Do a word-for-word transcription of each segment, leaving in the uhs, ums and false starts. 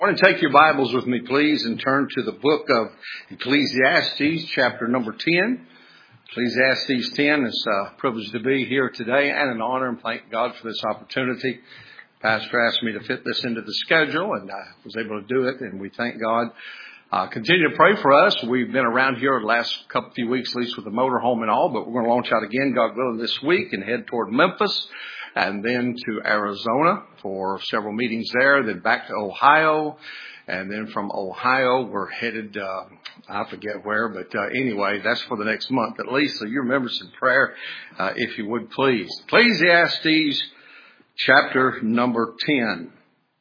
I want to take your Bibles with me, please, and turn to the book of Ecclesiastes, chapter number ten. Ecclesiastes ten, it's a privilege to be here today and an honor, and thank God for this opportunity. Pastor asked me to fit this into the schedule, and I was able to do it, and we thank God. Uh, continue to pray for us. We've been around here the last couple few weeks, at least with the motorhome and all, but we're going to launch out again, God willing, this week and head toward Memphis and then to Arizona for several meetings there, then back to Ohio. And then from Ohio, we're headed, uh, I forget where, but uh, anyway, that's for the next month at least. So you remember some prayer, uh, if you would please. Ecclesiastes chapter number ten.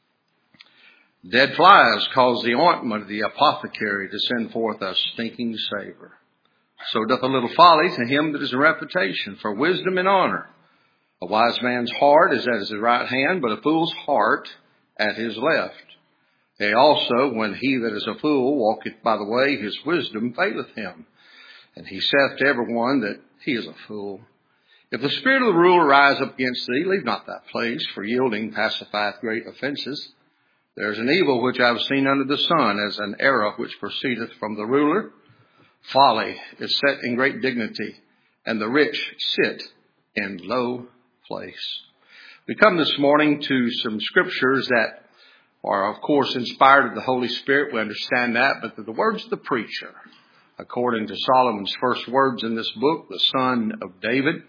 Dead flies cause the ointment of the apothecary to send forth a stinking savor. So doth a little folly to him that is in reputation for wisdom and honor. A wise man's heart is at his right hand, but a fool's heart at his left. Yea, also, when he that is a fool walketh by the way, his wisdom faileth him. And he saith to every one that he is a fool. If the spirit of the ruler rise up against thee, leave not that place, for yielding pacifieth great offences. There is an evil which I have seen under the sun, as an error which proceedeth from the ruler. Folly is set in great dignity, and the rich sit in low place. We come this morning to some scriptures that are, of course, inspired of the Holy Spirit. We understand that, but they're the words of the preacher, according to Solomon's first words in this book, the son of David,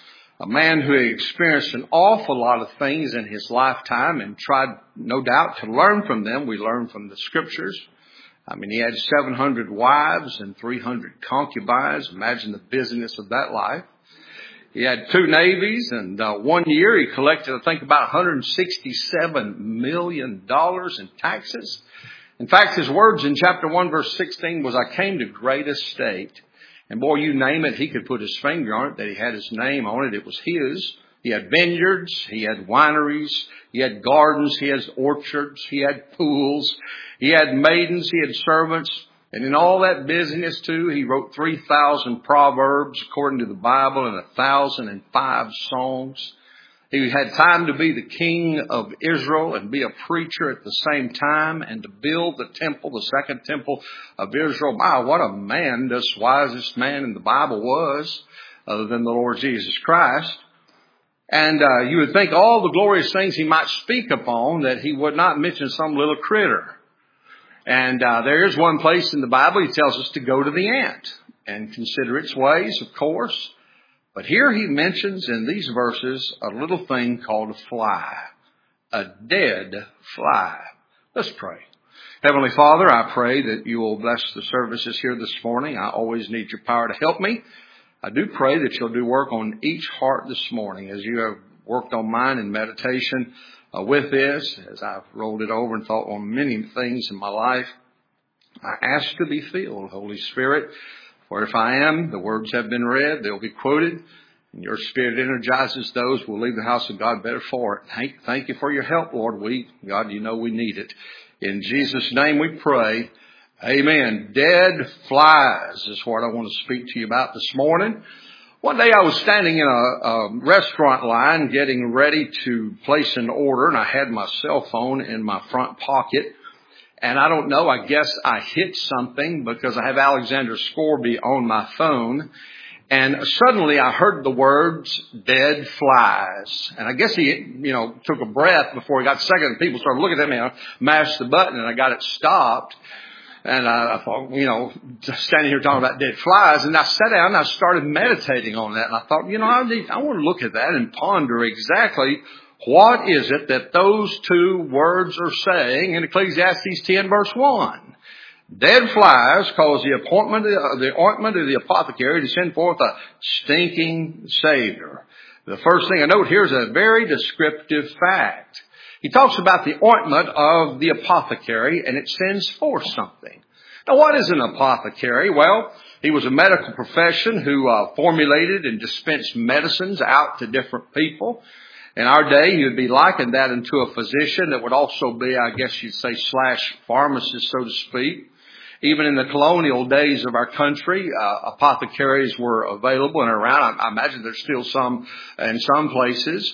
a man who experienced an awful lot of things in his lifetime and tried, no doubt, to learn from them. We learn from the scriptures. I mean, he had seven hundred wives and three hundred concubines. Imagine the busyness of that life. He had two navies, and uh, one year he collected, I think, about one hundred sixty-seven million dollars in taxes. In fact, his words in chapter one, verse sixteen was, I came to great estate. And boy, you name it, he could put his finger on it, that he had his name on it. It was his. He had vineyards, he had wineries, he had gardens, he had orchards, he had pools, he had maidens, he had servants. And in all that busyness, too, he wrote three thousand proverbs, according to the Bible, and one thousand five songs. He had time to be the king of Israel and be a preacher at the same time and to build the temple, the second temple of Israel. My, what a man this wisest man in the Bible was, other than the Lord Jesus Christ. And uh, you would think all the glorious things he might speak upon, that he would not mention some little critter. And uh, there is one place in the Bible he tells us to go to the ant and consider its ways, of course. But here he mentions in these verses a little thing called a fly, a dead fly. Let's pray. Heavenly Father, I pray that you will bless the services here this morning. I always need your power to help me. I do pray that you'll do work on each heart this morning as you have worked on mine in meditation uh, with this, as I've rolled it over and thought on many things in my life. I ask to be filled, Holy Spirit. For if I am, the words have been read, they'll be quoted, and your Spirit energizes those who will leave the house of God better for it. Thank, thank you for your help, Lord. We, God, you know we need it. In Jesus' name we pray. Amen. Dead flies is what I want to speak to you about this morning. One day I was standing in a, a restaurant line getting ready to place an order, and I had my cell phone in my front pocket. And I don't know, I guess I hit something because I have Alexander Scorby on my phone. And suddenly I heard the words, dead flies. And I guess he, you know, took a breath before he got second. And people started looking at me. I mashed the button and I got it stopped. And I, I thought, you know, just standing here talking about dead flies. And I sat down and I started meditating on that. And I thought, you know, I need, I want to look at that and ponder exactly what is it that those two words are saying in Ecclesiastes ten verse one? Dead flies cause the appointment of the ointment of the apothecary to send forth a stinking savor. The first thing I note here is a very descriptive fact. He talks about the ointment of the apothecary and it sends forth something. Now what is an apothecary? Well, he was a medical profession who uh, formulated and dispensed medicines out to different people. In our day, you'd be likened that into a physician that would also be, I guess you'd say, slash pharmacist, so to speak. Even in the colonial days of our country, uh, apothecaries were available and around. I, I imagine there's still some in some places.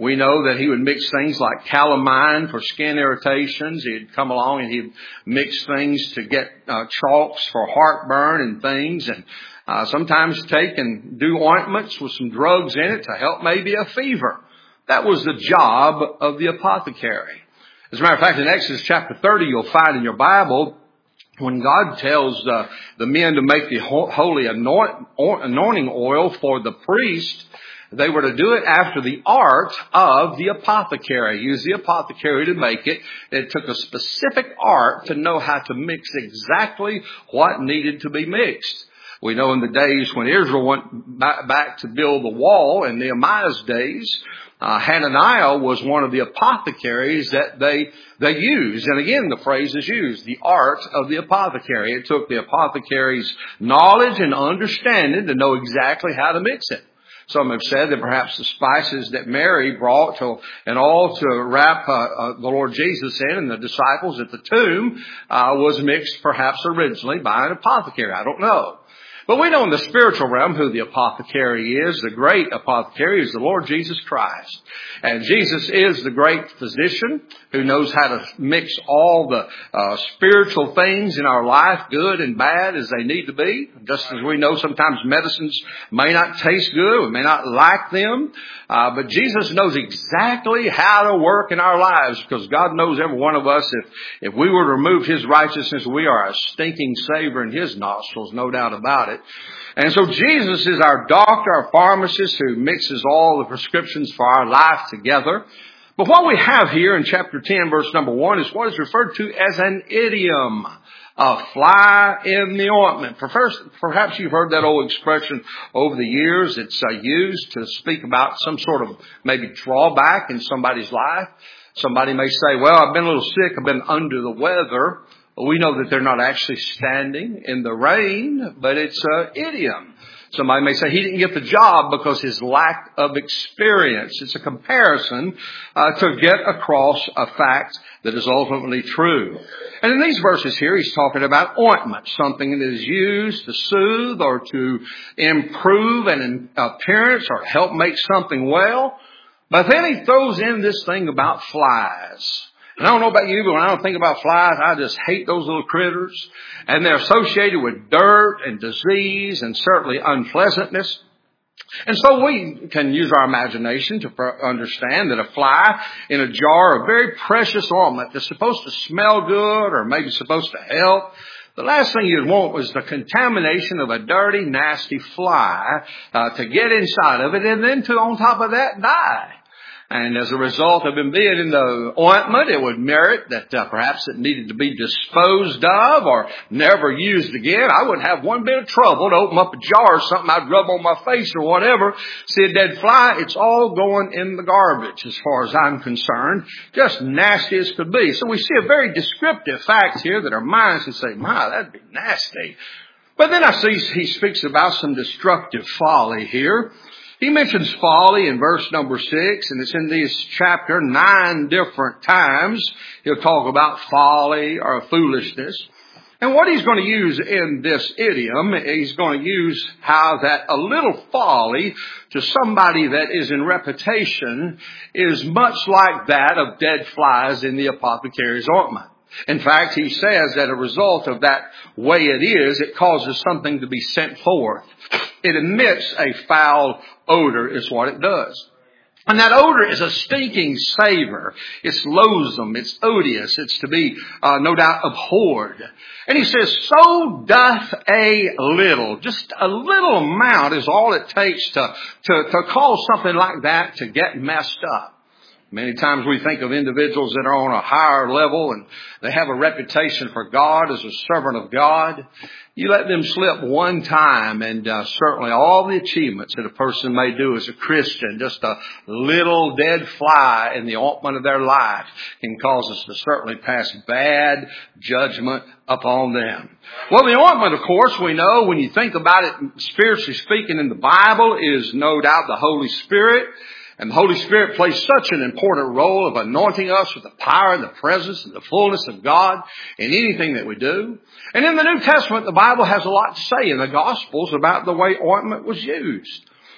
We know that he would mix things like calamine for skin irritations. He'd come along and he'd mix things to get uh, chalks for heartburn and things. And uh, sometimes take and do ointments with some drugs in it to help maybe a fever. That was the job of the apothecary. As a matter of fact, in Exodus chapter thirty, you'll find in your Bible, when God tells uh, the men to make the holy anoint, anointing oil for the priest, they were to do it after the art of the apothecary. Use the apothecary to make it. It took a specific art to know how to mix exactly what needed to be mixed. We know in the days when Israel went back to build the wall, in Nehemiah's days, uh, Hananiah was one of the apothecaries that they they used. And again, the phrase is used, the art of the apothecary. It took the apothecary's knowledge and understanding to know exactly how to mix it. Some have said that perhaps the spices that Mary brought to, and all to wrap uh, uh, the Lord Jesus in and the disciples at the tomb uh, was mixed perhaps originally by an apothecary. I don't know. But we know in the spiritual realm who the apothecary is. The great apothecary is the Lord Jesus Christ. And Jesus is the great physician who knows how to mix all the uh, spiritual things in our life, good and bad, as they need to be. Just as we know sometimes medicines may not taste good, we may not like them. Uh, but Jesus knows exactly how to work in our lives, because God knows every one of us. If, if we were to remove His righteousness, we are a stinking savor in His nostrils, no doubt about it. And so Jesus is our doctor, our pharmacist, who mixes all the prescriptions for our life together. But what we have here in chapter ten, verse number one, is what is referred to as an idiom. A fly in the ointment. Perhaps you've heard that old expression over the years. It's uh, used to speak about some sort of maybe drawback in somebody's life. Somebody may say, well, I've been a little sick, I've been under the weather. We know that they're not actually standing in the rain, but it's an idiom. Somebody may say he didn't get the job because his lack of experience. It's a comparison uh, to get across a fact that is ultimately true. And in these verses here, he's talking about ointment, something that is used to soothe or to improve an appearance or help make something well. But then he throws in this thing about flies. And I don't know about you, but when I don't think about flies, I just hate those little critters. And they're associated with dirt and disease and certainly unpleasantness. And so we can use our imagination to understand that a fly in a jar of very precious ointment that's supposed to smell good or maybe supposed to help, the last thing you'd want was the contamination of a dirty, nasty fly uh, to get inside of it and then to, on top of that, die. And as a result of him being in the ointment, it would merit that uh, perhaps it needed to be disposed of or never used again. I wouldn't have one bit of trouble to open up a jar or something I'd rub on my face or whatever. See a dead fly, it's all going in the garbage as far as I'm concerned. Just nasty as could be. So we see a very descriptive fact here that our minds can say, my, that'd be nasty. But then I see he speaks about some destructive folly here. He mentions folly in verse number six, and it's in this chapter nine different times. He'll talk about folly or foolishness. And what he's going to use in this idiom, he's going to use how that a little folly to somebody that is in reputation is much like that of dead flies in the apothecary's ointment. In fact, he says that a result of that way it is, it causes something to be sent forth. It emits a foul odor is what it does. And that odor is a stinking savor. It's loathsome. It's odious. It's to be, uh, no doubt, abhorred. And he says, so doth a little. Just a little amount is all it takes to, to, to cause something like that to get messed up. Many times we think of individuals that are on a higher level and they have a reputation for God as a servant of God. You let them slip one time and uh, certainly all the achievements that a person may do as a Christian, just a little dead fly in the ointment of their life can cause us to certainly pass bad judgment upon them. Well, the ointment, of course, we know when you think about it, spiritually speaking in the Bible, is no doubt the Holy Spirit. And the Holy Spirit plays such an important role of anointing us with the power and the presence and the fullness of God in anything that we do. And in the New Testament, the Bible has a lot to say in the Gospels about the way ointment was used.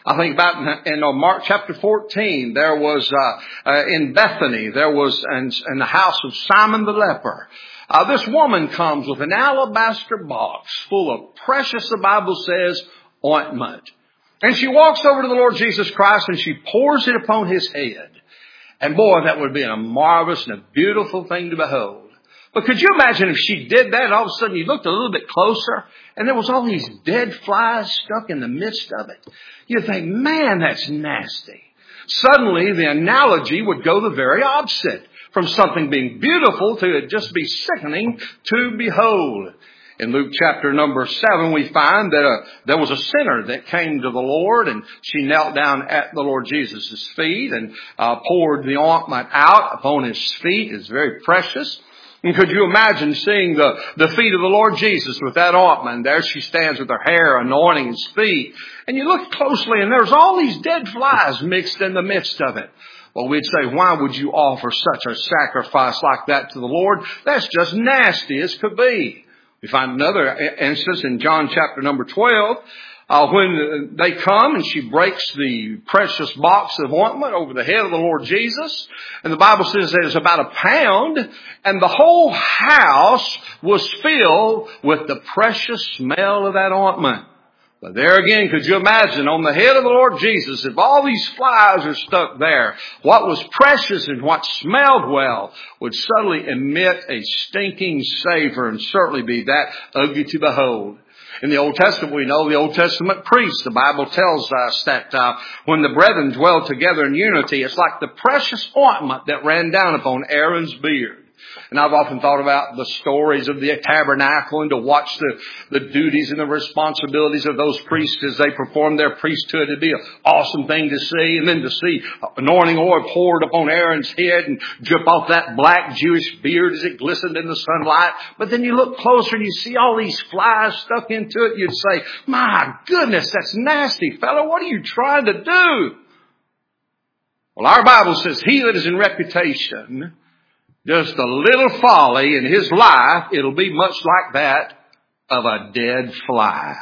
I think about in, in Mark chapter fourteen, there was uh, uh, in Bethany, there was in, in the house of Simon the leper. Uh, this woman comes with an alabaster box full of precious, the Bible says, ointment. And she walks over to the Lord Jesus Christ and she pours it upon his head. And boy, that would be a marvelous and a beautiful thing to behold. But could you imagine if she did that and all of a sudden you looked a little bit closer and there was all these dead flies stuck in the midst of it? You'd think, man, that's nasty. Suddenly the analogy would go the very opposite. From something being beautiful to it just be sickening to behold. In Luke chapter number seven, we find that uh, there was a sinner that came to the Lord, and she knelt down at the Lord Jesus' feet and uh, poured the ointment out upon his feet. It's very precious. And could you imagine seeing the, the feet of the Lord Jesus with that ointment? There she stands with her hair anointing his feet. And you look closely and there's all these dead flies mixed in the midst of it. Well, we'd say, why would you offer such a sacrifice like that to the Lord? That's just nasty as could be. We find another instance in John chapter number twelve, uh, when they come and she breaks the precious box of ointment over the head of the Lord Jesus. And the Bible says that it's about a pound, and the whole house was filled with the precious smell of that ointment. But there again, could you imagine on the head of the Lord Jesus, if all these flies are stuck there, what was precious and what smelled well would suddenly emit a stinking savor and certainly be that ugly to behold. In the Old Testament, we know the Old Testament priests, the Bible tells us that uh, when the brethren dwell together in unity, it's like the precious ointment that ran down upon Aaron's beard. And I've often thought about the stories of the tabernacle and to watch the, the duties and the responsibilities of those priests as they perform their priesthood. It'd be an awesome thing to see. And then to see anointing oil poured upon Aaron's head and drip off that black Jewish beard as it glistened in the sunlight. But then you look closer and you see all these flies stuck into it. You'd say, my goodness, that's nasty, fellow. What are you trying to do? Well, our Bible says, he that is in reputation, just a little folly in his life, it'll be much like that of a dead fly.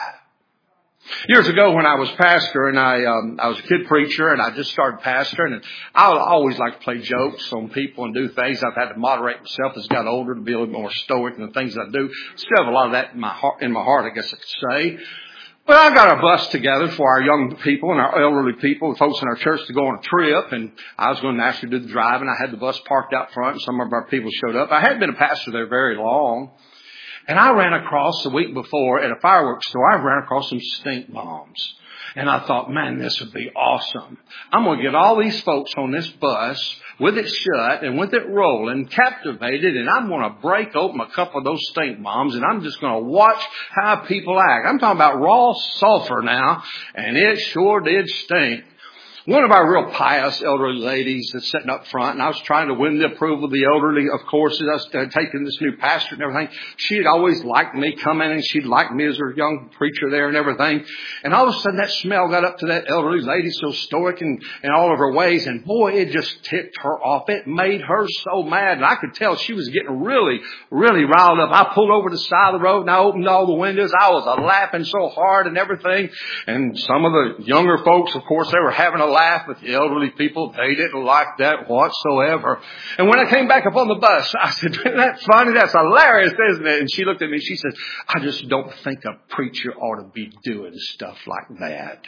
Years ago when I was pastor and I um, I was a kid preacher and I just started pastoring, and I always like to play jokes on people and do things. I've had to moderate myself as I got older to be a little more stoic in the things I do. Still have a lot of that in my heart, in my heart, I guess I could say. But I got a bus together for our young people and our elderly people, folks in our church, to go on a trip. And I was going to actually do the driving. I had the bus parked out front and some of our people showed up. I hadn't been a pastor there very long. And I ran across the week before at a fireworks store, I ran across some stink bombs. And I thought, man, this would be awesome. I'm going to get all these folks on this bus with it shut and with it rolling, captivated, and I'm going to break open a couple of those stink bombs, and I'm just going to watch how people act. I'm talking about raw sulfur now, and it sure did stink. One of our real pious elderly ladies that's sitting up front, and I was trying to win the approval of the elderly, of course, as I was uh, taking this new pastor and everything. She'd always liked me coming, and she'd liked me as her young preacher there and everything. And all of a sudden that smell got up to that elderly lady, so stoic in, in all of her ways, and boy, it just ticked her off. It made her so mad, and I could tell she was getting really, really riled up. I pulled over to the side of the road, and I opened all the windows. I was uh, laughing so hard and everything. And some of the younger folks, of course, they were having a laugh, but the elderly people, they didn't like that whatsoever. And when I came back up on the bus, I said, that's funny, that's hilarious, isn't it? And she looked at me and she said, I just don't think a preacher ought to be doing stuff like that.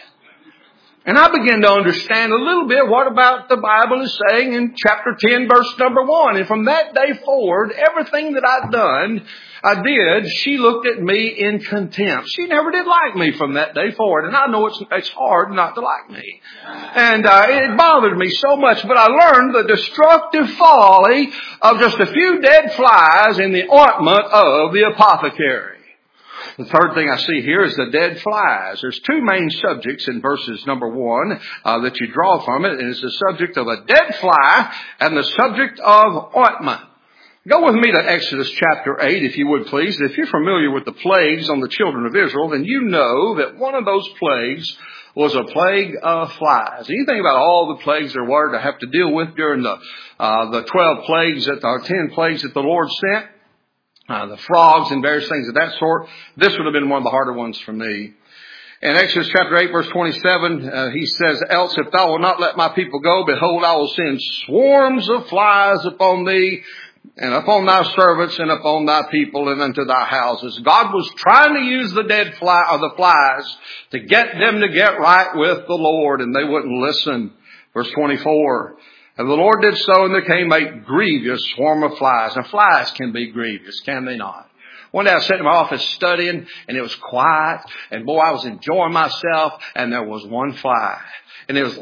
And I began to understand a little bit what about the Bible is saying in chapter ten, verse number one. And from that day forward, everything that I'd done, I did, she looked at me in contempt. She never did like me from that day forward. And I know it's, it's hard not to like me. And uh, it bothered me so much. But I learned the destructive folly of just a few dead flies in the ointment of the apothecary. The third thing I see here is the dead flies. There's two main subjects in verses number one uh, that you draw from it. And it's the subject of a dead fly and the subject of ointment. Go with me to Exodus chapter eight, if you would please. If you're familiar with the plagues on the children of Israel, then you know that one of those plagues was a plague of flies. And you think about all the plagues there were to have to deal with during the uh, the twelve plagues, that the ten plagues that the Lord sent. Uh, the frogs and various things of that sort. This would have been one of the harder ones for me. In Exodus chapter eight, verse twenty-seven, uh, he says, else if thou wilt not let my people go, behold, I will send swarms of flies upon thee, and upon thy servants, and upon thy people, and unto thy houses. God was trying to use the dead fly, or the flies, to get them to get right with the Lord, and they wouldn't listen. Verse twenty-four, and the Lord did so, and there came a grievous swarm of flies. Now, flies can be grievous, can they not? One day I was sitting in my office studying, and it was quiet, and boy, I was enjoying myself, and there was one fly. And it was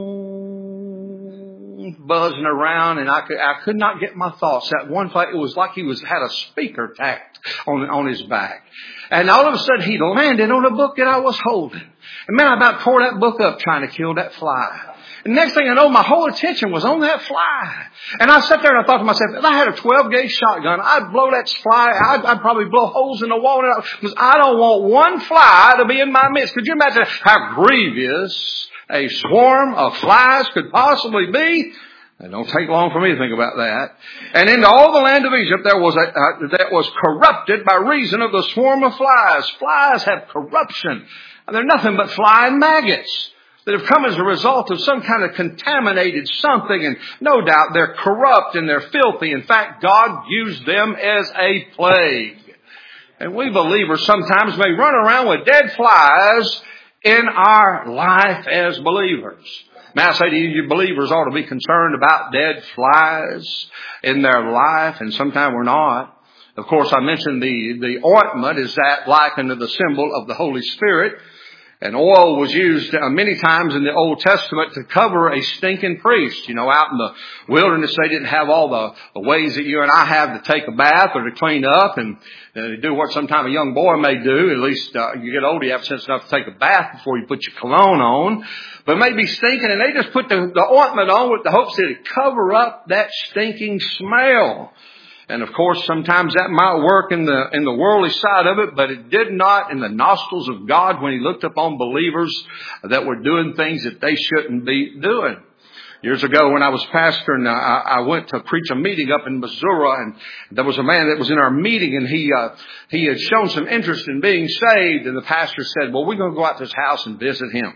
mm, buzzing around, and I could, I could not get my thoughts. That one fly, it was like he was had a speaker tacked on, on his back. And all of a sudden, he landed on a book that I was holding. And man, I about tore that book up trying to kill that fly. And next thing I know, my whole attention was on that fly. And I sat there and I thought to myself, if I had a twelve gauge shotgun, I'd blow that fly. I'd, I'd probably blow holes in the wall. Because I don't want one fly to be in my midst. Could you imagine how grievous a swarm of flies could possibly be? It don't take long for me to think about that. And into all the land of Egypt there was a, uh, that was corrupted by reason of the swarm of flies. Flies have corruption. And they're nothing but flying maggots that have come as a result of some kind of contaminated something. And no doubt they're corrupt and they're filthy. In fact, God used them as a plague. And we believers sometimes may run around with dead flies in our life as believers. Now I say to you, you believers ought to be concerned about dead flies in their life, and sometimes we're not. Of course, I mentioned the, the ointment is that likened to the symbol of the Holy Spirit. And oil was used uh, many times in the Old Testament to cover a stinking priest. You know, out in the wilderness, they didn't have all the, the ways that you and I have to take a bath or to clean up and uh, do what sometime a young boy may do. At least uh, you get older, you have sense enough to take a bath before you put your cologne on. But it may be stinking, and they just put the, the ointment on with the hopes that it would cover up that stinking smell. And of course, sometimes that might work in the, in the worldly side of it, but it did not in the nostrils of God when He looked upon believers that were doing things that they shouldn't be doing. Years ago when I was pastoring, I, I went to preach a meeting up in Missouri, and there was a man that was in our meeting, and he, uh, he had shown some interest in being saved, and the pastor said, well, we're going to go out to his house and visit him.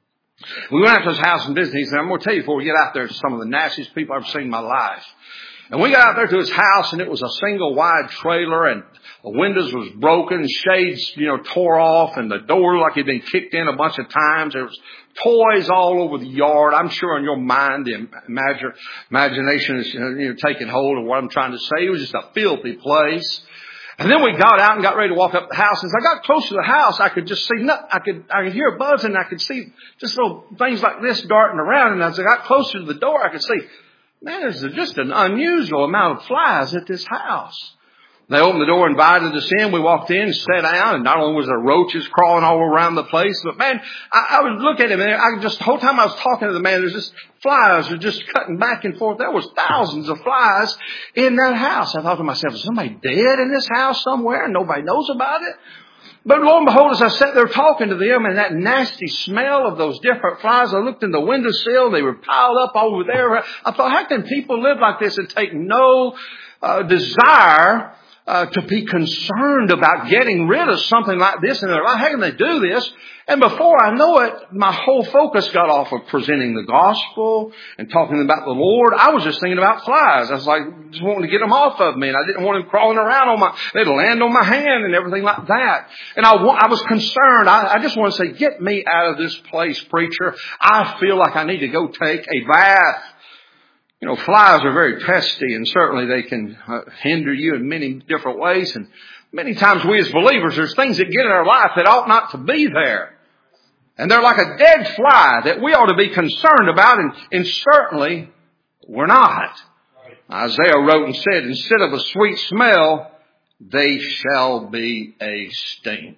We went out to his house and visited. He said, I'm going to tell you before we get out there, some of the nastiest people I've ever seen in my life. And we got out there to his house, and it was a single wide trailer, and the windows was broken, shades, you know, tore off, and the door like it'd been kicked in a bunch of times. There was toys all over the yard. I'm sure in your mind, the imagine, imagination is, you know, taking hold of what I'm trying to say. It was just a filthy place. And then we got out and got ready to walk up the house. And as I got close to the house, I could just see, nothing. I could, I could hear a buzz, and I could see just little things like this darting around. And as I got closer to the door, I could see, man, there's just an unusual amount of flies at this house. They opened the door, invited us in. We walked in, sat down, and not only was there roaches crawling all around the place, but man, I, I would look at him, and I just, the whole time I was talking to the man, there's just flies were just cutting back and forth. There was thousands of flies in that house. I thought to myself, is somebody dead in this house somewhere and nobody knows about it? But lo and behold, as I sat there talking to them, and that nasty smell of those different flies, I looked in the windowsill. They were piled up over there. I thought, how can people live like this and take no uh, desire uh, to be concerned about getting rid of something like this in their life? How can they do this? And before I know it, my whole focus got off of presenting the gospel and talking about the Lord. I was just thinking about flies. I was like, just wanting to get them off of me. And I didn't want them crawling around on my, they'd land on my hand and everything like that. And I, I was concerned. I, I just want to say, get me out of this place, preacher. I feel like I need to go take a bath. You know, flies are very pesky, and certainly they can uh, hinder you in many different ways. And many times we as believers, there's things that get in our life that ought not to be there. And they're like a dead fly that we ought to be concerned about, and, and certainly we're not. Isaiah wrote and said, instead of a sweet smell, they shall be a stink.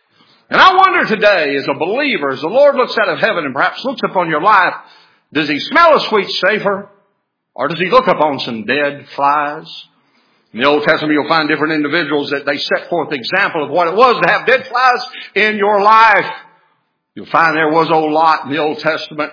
And I wonder today, as a believer, as the Lord looks out of heaven and perhaps looks upon your life, does He smell a sweet savor? Or does He look upon some dead flies? In the Old Testament, you'll find different individuals that they set forth the example of what it was to have dead flies in your life. You'll find there was old Lot in the Old Testament.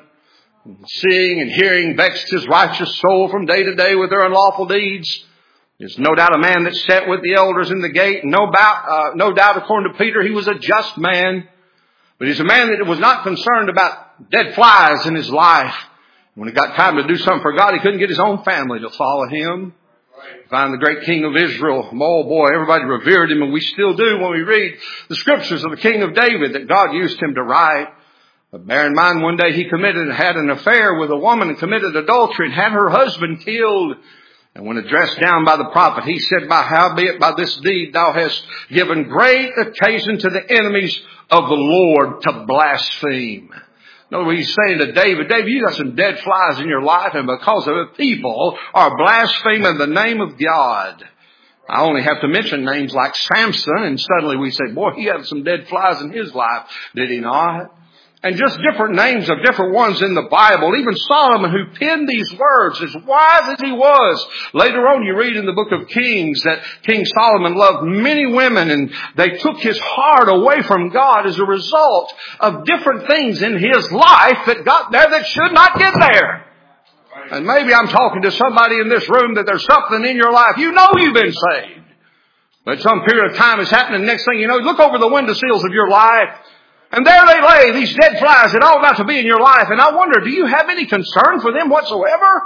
Seeing and hearing vexed his righteous soul from day to day with their unlawful deeds. There's no doubt a man that sat with the elders in the gate. No doubt, uh, no doubt, according to Peter, he was a just man. But he's a man that was not concerned about dead flies in his life. When it got time to do something for God, he couldn't get his own family to follow him. Find the great king of Israel. Oh boy, everybody revered him, and we still do when we read the scriptures of the king of David that God used him to write. But bear in mind, one day he committed and had an affair with a woman and committed adultery and had her husband killed. And when addressed down by the prophet, he said, by howbeit by this deed thou hast given great occasion to the enemies of the Lord to blaspheme. No, he's saying to David, David, you got some dead flies in your life, and because of it, people are blaspheming the name of God. I only have to mention names like Samson, and suddenly we say, boy, he had some dead flies in his life, did he not? And just different names of different ones in the Bible. Even Solomon, who penned these words, as wise as he was. Later on, you read in the book of Kings that King Solomon loved many women, and they took his heart away from God as a result of different things in his life that got there that should not get there. And maybe I'm talking to somebody in this room that there's something in your life. You know you've been saved. But some period of time is happening. Next thing you know, look over the windowsills of your life. And there they lay, these dead flies that all about to be in your life. And I wonder, do you have any concern for them whatsoever?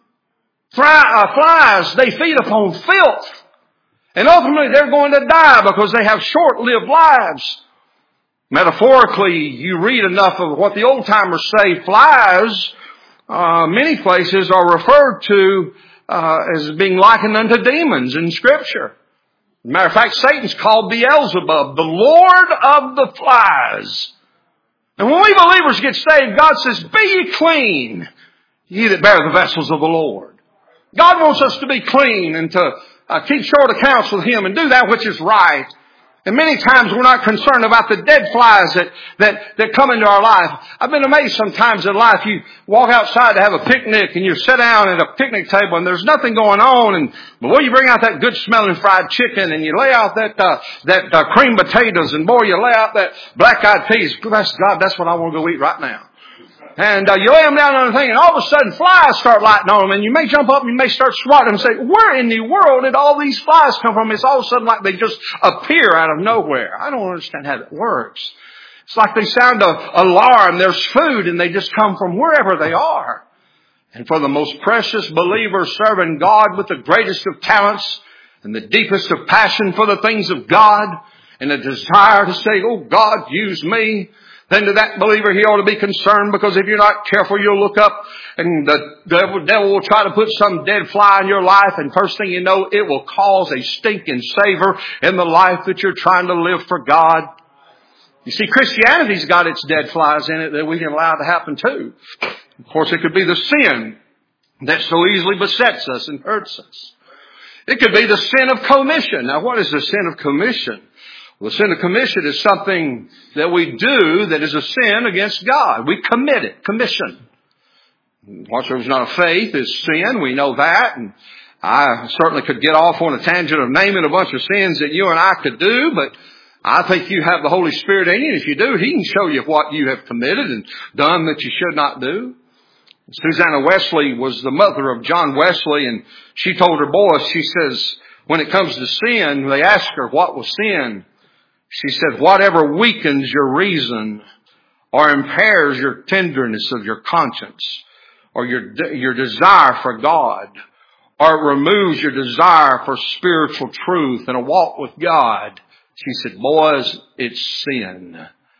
Fly, uh, flies, they feed upon filth. And ultimately they're going to die because they have short-lived lives. Metaphorically, you read enough of what the old timers say, flies, uh, many places are referred to uh, as being likened unto demons in Scripture. As a matter of fact, Satan's called Beelzebub, the Lord of the flies. And when we believers get saved, God says, be ye clean, ye that bear the vessels of the Lord. God wants us to be clean and to uh, keep short accounts with Him and do that which is right. And many times we're not concerned about the dead flies that, that, that come into our life. I've been amazed sometimes in life. You walk outside to have a picnic and you sit down at a picnic table and there's nothing going on. And boy, you bring out that good smelling fried chicken and you lay out that, uh, that, uh, creamed potatoes, and boy, you lay out that black eyed peas. Bless God, that's what I want to go eat right now. And uh, you lay them down on the thing, and all of a sudden flies start lighting on them, and you may jump up and you may start swatting them and say, where in the world did all these flies come from? It's all of a sudden like they just appear out of nowhere. I don't understand how that works. It's like they sound a alarm. There's food, and they just come from wherever they are. And for the most precious believer serving God with the greatest of talents and the deepest of passion for the things of God and a desire to say, oh God, use me, then to that believer, he ought to be concerned, because if you're not careful, you'll look up and the devil, devil will try to put some dead fly in your life, and first thing you know, it will cause a stinking savor in the life that you're trying to live for God. You see, Christianity's got its dead flies in it that we can allow to happen too. Of course, it could be the sin that so easily besets us and hurts us. It could be the sin of commission. Now, what is the sin of commission? Well, the sin of commission is something that we do that is a sin against God. We commit it. Commission. Whatsoever is not of faith is sin. We know that. And I certainly could get off on a tangent of naming a bunch of sins that you and I could do, but I think you have the Holy Spirit in you. And if you do, He can show you what you have committed and done that you should not do. Susanna Wesley was the mother of John Wesley, and she told her boys, she says, when it comes to sin, they asked her what was sin. She said, whatever weakens your reason or impairs your tenderness of your conscience or your, your desire for God, or it removes your desire for spiritual truth and a walk with God, she said, boys, it's sin.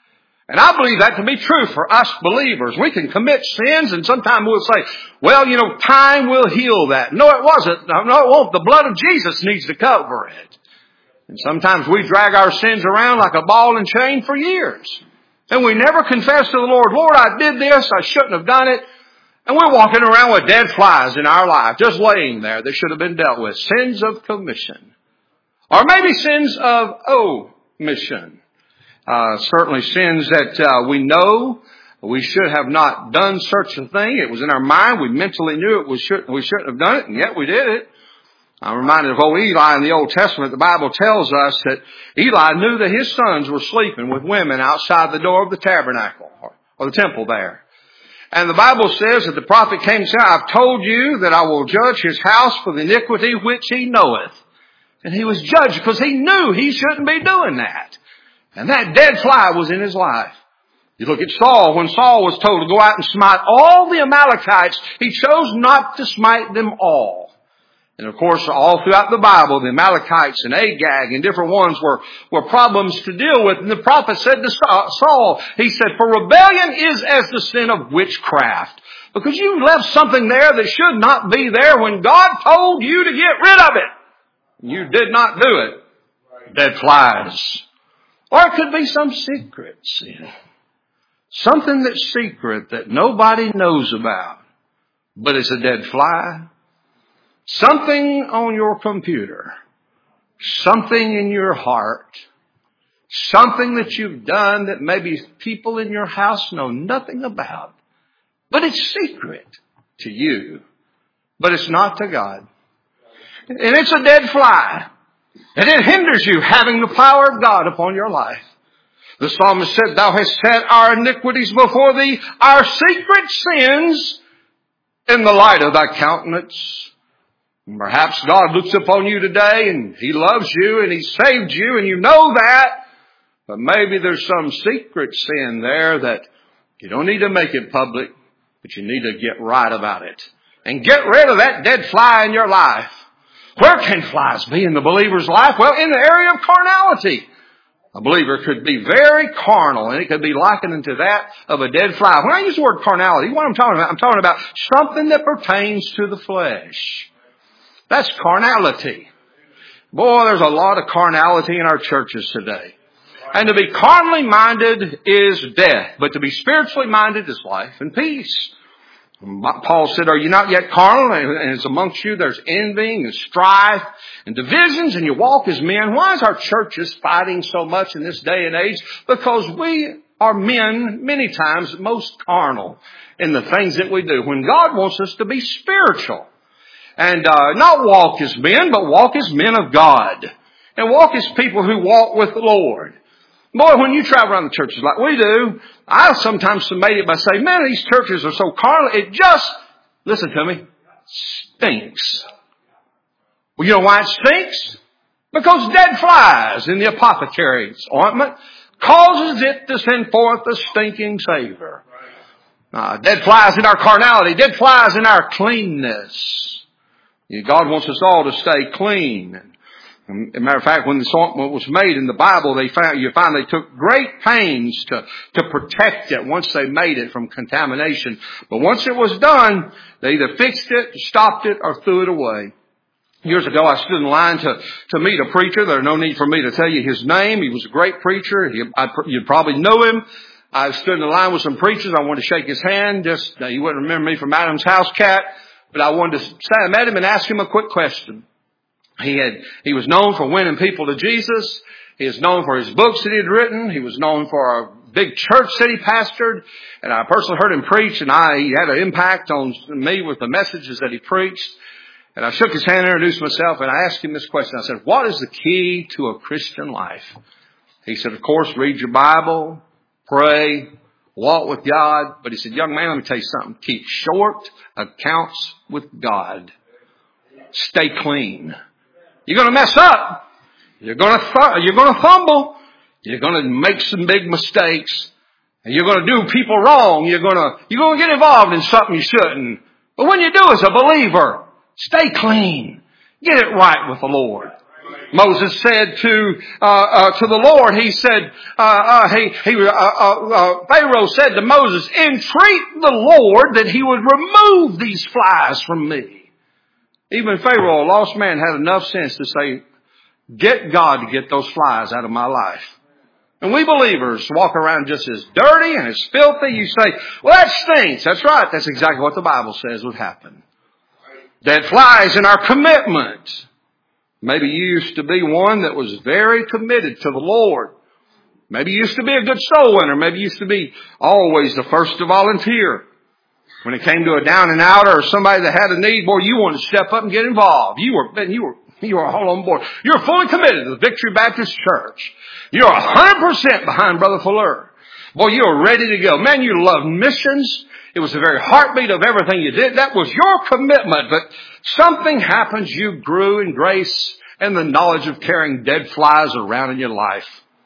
And I believe that to be true for us believers. We can commit sins, and sometimes we'll say, well, you know, time will heal that. No, it wasn't. No, it won't. The blood of Jesus needs to cover it. And sometimes we drag our sins around like a ball and chain for years. And we never confess to the Lord, Lord, I did this, I shouldn't have done it. And we're walking around with dead flies in our life, just laying there that should have been dealt with. Sins of commission. Or maybe sins of omission. Uh, certainly sins that uh, we know we should have not done such a thing. It was in our mind. We mentally knew it. We, should, we shouldn't have done it, and yet we did it. I'm reminded of old Eli in the Old Testament. The Bible tells us that Eli knew that his sons were sleeping with women outside the door of the tabernacle or the temple there. And the Bible says that the prophet came and said, I've told you that I will judge his house for the iniquity which he knoweth. And he was judged because he knew he shouldn't be doing that. And that dead fly was in his life. You look at Saul. When Saul was told to go out and smite all the Amalekites, he chose not to smite them all. And of course, all throughout the Bible, the Amalekites and Agag and different ones were, were problems to deal with. And the prophet said to Saul, he said, for rebellion is as the sin of witchcraft. Because you left something there that should not be there when God told you to get rid of it. You did not do it. Dead flies. Or it could be some secret sin. Something that's secret that nobody knows about. But it's a dead fly. Something on your computer. Something in your heart. Something that you've done that maybe people in your house know nothing about. But it's secret to you. But it's not to God. And it's a dead fly. And it hinders you having the power of God upon your life. The psalmist said, thou hast set our iniquities before thee, our secret sins in the light of thy countenance. Perhaps God looks upon you today and He loves you and He saved you and you know that. But maybe there's some secret sin there that you don't need to make it public, but you need to get right about it. And get rid of that dead fly in your life. Where can flies be in the believer's life? Well, in the area of carnality. A believer could be very carnal, and it could be likened unto that of a dead fly. When I use the word carnality, what I'm talking about, I'm talking about something that pertains to the flesh. That's carnality. Boy, there's a lot of carnality in our churches today. And to be carnally minded is death, but to be spiritually minded is life and peace. Paul said, are you not yet carnal? And as amongst you there's envying and strife and divisions, and you walk as men. Why is our churches fighting so much in this day and age? Because we are men, many times, most carnal in the things that we do. When God wants us to be spiritual. And uh, not walk as men, but walk as men of God. And walk as people who walk with the Lord. Boy, when you travel around the churches like we do, I sometimes summate it by saying, man, these churches are so carnal, it just, listen to me, stinks. Well, you know why it stinks? Because dead flies in the apothecary's ointment causes it to send forth a stinking savor. Uh, dead flies in our carnality, dead flies in our cleanness. God wants us all to stay clean. As a matter of fact, when this ointment was made in the Bible, they found, you find they took great pains to, to protect it once they made it from contamination. But once it was done, they either fixed it, stopped it, or threw it away. Years ago, I stood in line to, to meet a preacher. There's no need for me to tell you his name. He was a great preacher. He, I, you'd probably know him. I stood in the line with some preachers. I wanted to shake his hand. Just, uh, you wouldn't remember me from Adam's House Cat. But I wanted to say I met him and ask him a quick question. He had, he was known for winning people to Jesus. He is known for his books that he had written. He was known for a big church that he pastored. And I personally heard him preach, and I, he had an impact on me with the messages that he preached. And I shook his hand and introduced myself, and I asked him this question. I said, what is the key to a Christian life? He said, of course, read your Bible, pray, walk with God. But he said, young man, let me tell you something. Keep short accounts with God. Stay clean. You're going to mess up. You're going to th- you're going to fumble. You're going to make some big mistakes. And you're going to do people wrong. You're going to you're going to get involved in something you shouldn't. But when you do as a believer, stay clean. Get it right with the Lord. Moses said to uh, uh to the Lord, he said, uh, uh he, he uh, uh, uh Pharaoh said to Moses, entreat the Lord that he would remove these flies from me. Even Pharaoh, a lost man, had enough sense to say, get God to get those flies out of my life. And we believers walk around just as dirty and as filthy. You say, well, that stinks. That's right. That's exactly what the Bible says would happen. Dead flies in our commitment. Maybe you used to be one that was very committed to the Lord. Maybe you used to be a good soul winner. Maybe you used to be always the first to volunteer. When it came to a down and outer or somebody that had a need, boy, you wanted to step up and get involved. You were, you were, you were all on board. You're fully committed to the Victory Baptist Church. You're a hundred percent behind Brother Fuller. Boy, you were ready to go. Man, you loved missions. It was the very heartbeat of everything you did. That was your commitment. But something happens. You grew in grace and the knowledge of carrying dead flies around in your life.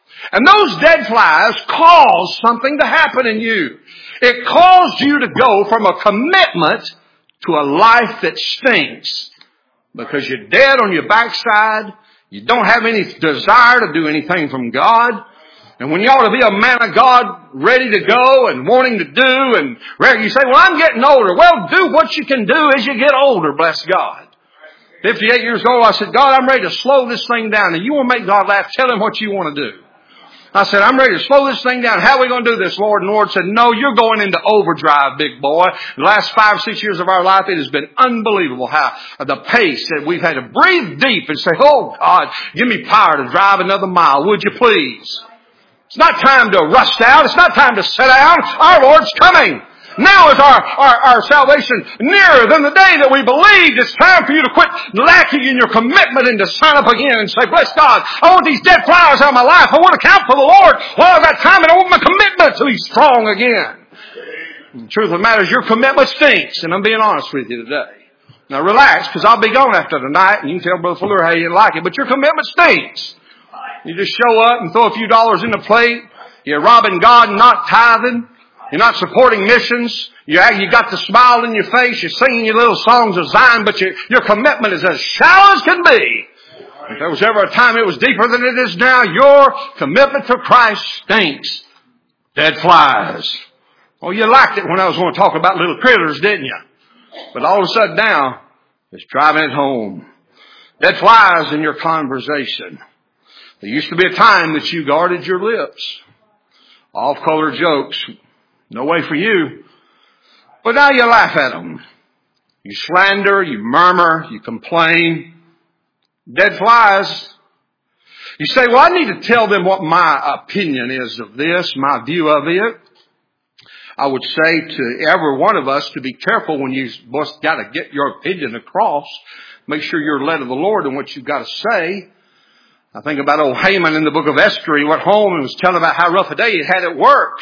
And those dead flies caused something to happen in you. It caused you to go from a commitment to a life that stinks. Because you're dead on your backside. You don't have any desire to do anything from God. And when you ought to be a man of God, ready to go and wanting to do, and ready, you say, well, I'm getting older. Well, do what you can do as you get older, bless God. fifty-eight years old, I said, God, I'm ready to slow this thing down. And you want to make God laugh, tell Him what you want to do. I said, I'm ready to slow this thing down. How are we going to do this, Lord? And the Lord said, no, you're going into overdrive, big boy. The last five, six years of our life, it has been unbelievable how the pace that we've had to breathe deep and say, oh, God, give me power to drive another mile. Would you please? It's not time to rust out. It's not time to sit down. Our Lord's coming. Now is our, our, our salvation nearer than the day that we believed. It's time for you to quit lacking in your commitment and to sign up again and say, bless God, I want these dead flowers out of my life. I want to count for the Lord while I've got time, and I want my commitment to be strong again. The truth of the matter is your commitment stinks, and I'm being honest with you today. Now relax, because I'll be gone after tonight, and you can tell Brother Fuller how you didn't like it, but your commitment stinks. You just show up and throw a few dollars in the plate. You're robbing God and not tithing. You're not supporting missions. You, you got the smile in your face. You're singing your little songs of Zion, but your, your commitment is as shallow as can be. If there was ever a time it was deeper than it is now, your commitment to Christ stinks. Dead flies. Oh, you liked it when I was going to talk about little critters, didn't you? But all of a sudden now, it's driving it home. Dead flies in your conversation. There used to be a time that you guarded your lips. Off-color jokes. No way for you. But now you laugh at them. You slander, you murmur, you complain. Dead flies. You say, well, I need to tell them what my opinion is of this, my view of it. I would say to every one of us to be careful when you've got to get your opinion across. Make sure you're led of the Lord in what you've got to say. I think about old Haman in the book of Esther. He went home and was telling about how rough a day he had at work.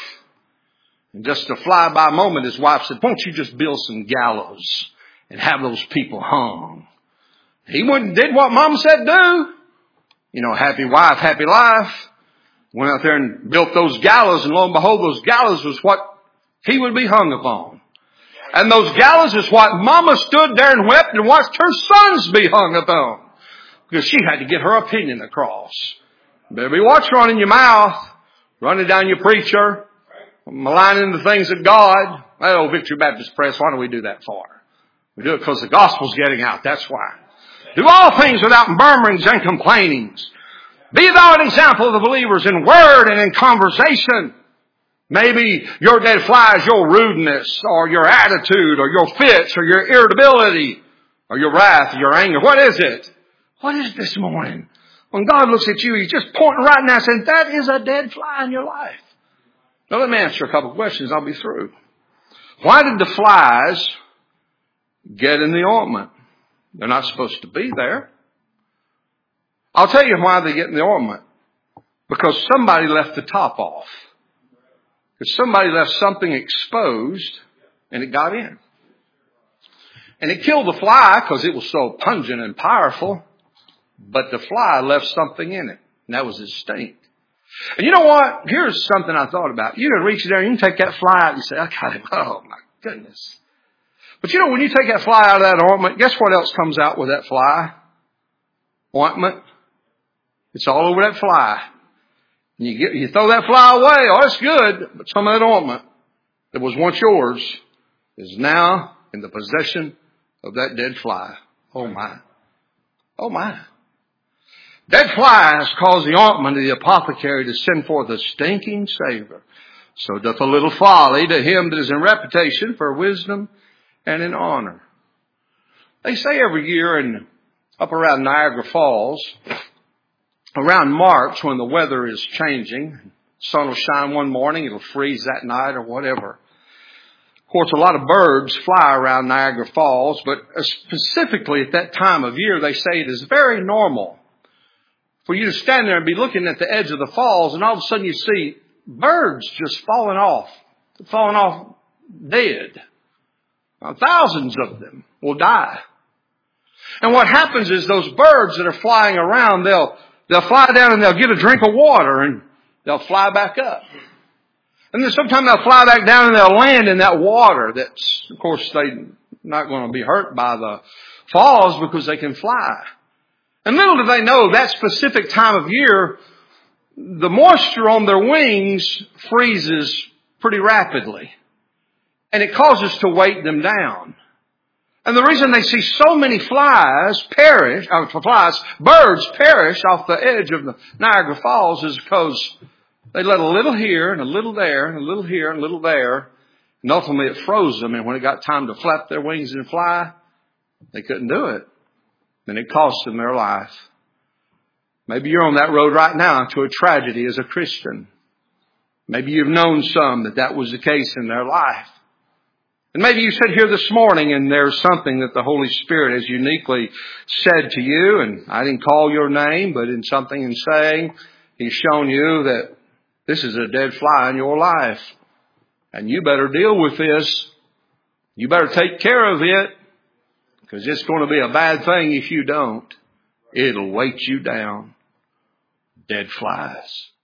And just a fly-by moment, his wife said, won't you just build some gallows and have those people hung? He went and did what Mom said do. You know, happy wife, happy life. Went out there and built those gallows, and lo and behold, those gallows was what he would be hung upon. And those gallows is what Mama stood there and wept and watched her sons be hung upon. Because she had to get her opinion across. Better be watching running your mouth, running down your preacher, maligning the things of God. That old Victory Baptist Press, why do we do that for? We do it because the gospel's getting out. That's why. Do all things without murmurings and complainings. Be thou an example of the believers in word and in conversation. Maybe your dead flies, your rudeness, or your attitude, or your fits, or your irritability, or your wrath, or your anger. What is it? What is it this morning? When God looks at you, He's just pointing right now saying, that is a dead fly in your life. Now let me answer a couple of questions. I'll be through. Why did the flies get in the ointment? They're not supposed to be there. I'll tell you why they get in the ointment. Because somebody left the top off. Because somebody left something exposed and it got in. And it killed the fly because it was so pungent and powerful. But the fly left something in it. And that was its stink. And you know what? Here's something I thought about. You can reach there and you can take that fly out and you say, I got him. Oh my goodness. But you know, when you take that fly out of that ointment, guess what else comes out with that fly? Ointment. It's all over that fly. And you get, you throw that fly away. Oh, it's good. But some of that ointment that was once yours is now in the possession of that dead fly. Oh my. Oh my. Dead flies cause the ointment of the apothecary to send forth a stinking savor. So doth a little folly to him that is in reputation for wisdom and in honor. They say every year in up around Niagara Falls, around March when the weather is changing, the sun will shine one morning, it'll freeze that night or whatever. Of course, a lot of birds fly around Niagara Falls, but specifically at that time of year, they say it is very normal for you to stand there and be looking at the edge of the falls, and all of a sudden you see birds just falling off, falling off dead. Now, thousands of them will die. And what happens is those birds that are flying around, they'll they'll fly down and they'll get a drink of water, and they'll fly back up. And then sometimes they'll fly back down and they'll land in that water that's, of course, they're not going to be hurt by the falls because they can fly. And little do they know that specific time of year, the moisture on their wings freezes pretty rapidly. And it causes to weight them down. And the reason they see so many flies perish, uh, flies, birds perish off the edge of the Niagara Falls is because they let a little here and a little there and a little here and a little there. And ultimately it froze them. And when it got time to flap their wings and fly, they couldn't do it. And it cost them their life. Maybe you're on that road right now to a tragedy as a Christian. Maybe you've known some that that was the case in their life. And maybe you sit here this morning and there's something that the Holy Spirit has uniquely said to you. And I didn't call your name, but in something in saying, He's shown you that this is a dead fly in your life. And you better deal with this. You better take care of it. Because it's going to be a bad thing if you don't. It'll weight you down. Dead flies.